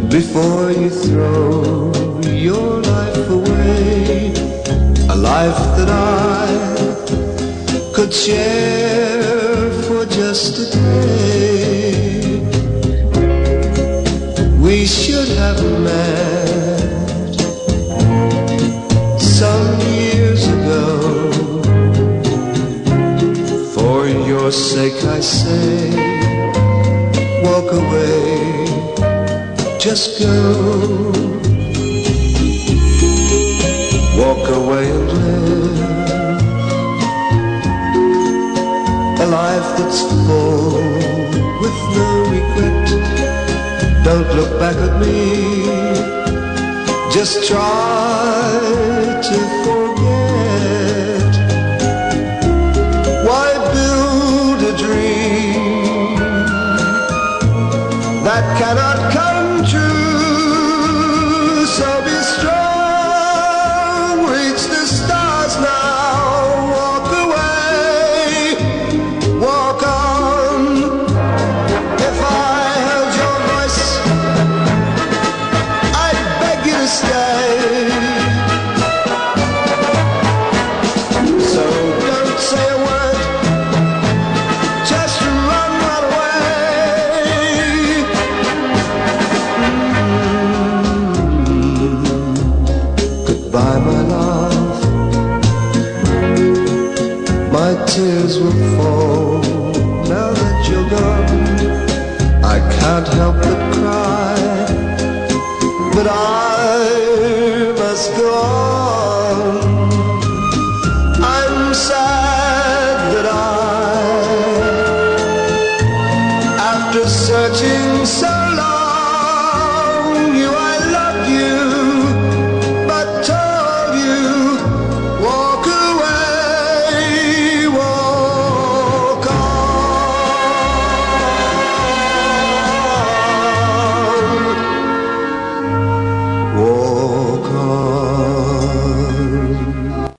before you throw your life away, a life that I could share for just a day. We should have met some years ago. For your sake I say, walk away, just go. Walk away and live a life that's full with no regret. Don't look back at me, just try to forget. Why build a dream that cannot come true? So be strong, reach the stars now. Walk away, walk on. If I held your voice, I'd beg you to stay. So don't say a word, just run away. Goodbye, my love, my tears will fall now that you're gone. I can't help but cry, but I must go on. I'm sad that after searching so